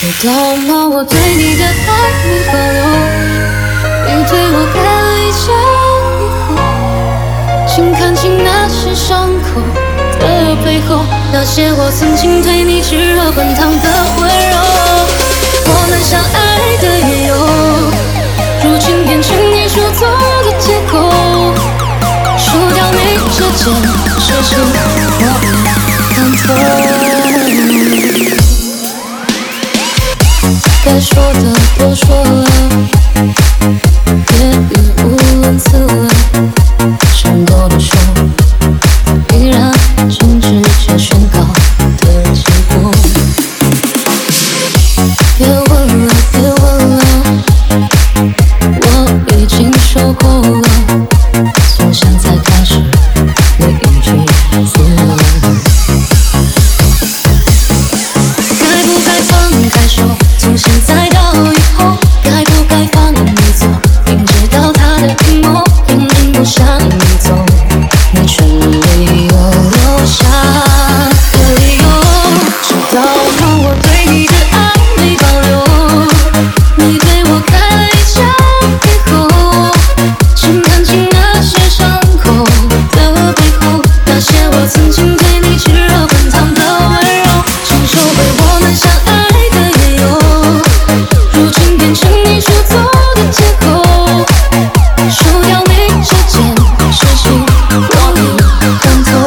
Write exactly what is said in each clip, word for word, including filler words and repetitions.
知道吗？我对你的爱没保留，你对我改了一切以后，请看清那些伤口的背后，那些我曾经对你炙热滚烫的温柔。我们相爱的理由，如今变成你说错的借口，输掉你这件事情，我已看透。该说的都说了，别语无伦次了，想过的说，依然坚持着宣告的结果。别问了，别问了，我已经说过了，从现在开始，你已经自由。该不该放开手？从现在到以后，该不该放你走？明知道他的阴谋，明明不想你走，你却没有留下的理由。知道吗？我对你的爱没保留，你对我开了一枪以后，请看清那些伤口的背后，那些我曾经对你炙热滚烫的温柔，请收回我们相爱的理由，如今变成你说错的借口，输掉你这件事情，我已看透。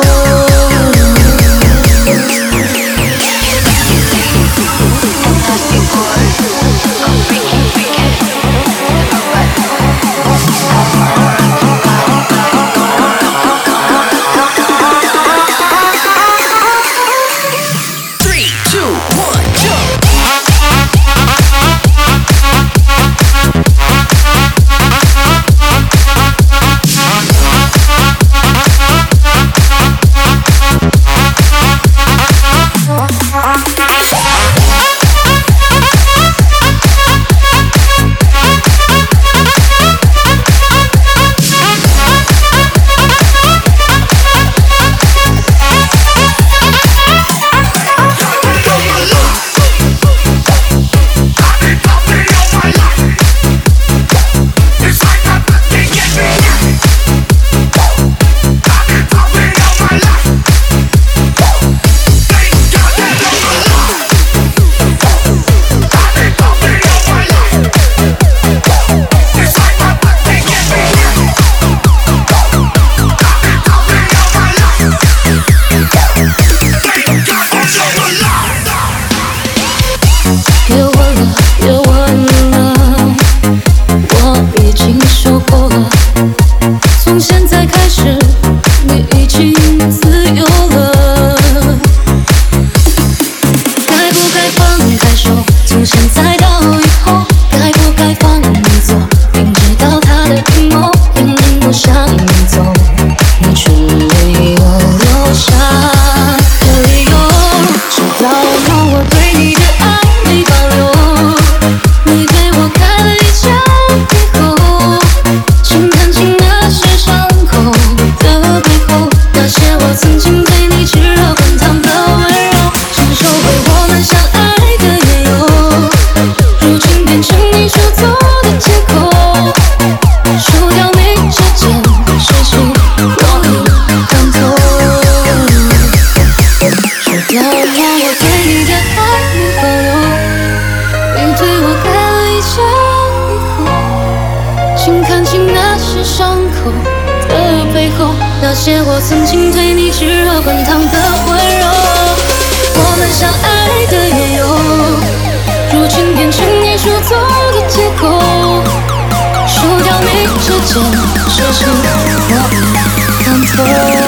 别问了，别问了，我已经说过了，从现在开始，你已经自由了。该不该放开手？从现在到以后，该不该放你走？明知道他的阴谋，明明不想你走，你却没有留下的理由。知道吗？我对你的爱没保留，你对我开了一枪以后，请看清那些伤口的背后，那些我曾经对你炙热滚烫的温柔，请收回我们相爱的理由，如今变成你说错的借口，输掉你这件事情，我已看透。知道吗？我对你的爱没保留，你对我改了一枪以后，请看清那些伤口的背后，那些我曾经对你炙热滚烫的温柔。我们相爱的理由，如今变成你说错的借口，输掉你这件事情，我已看透。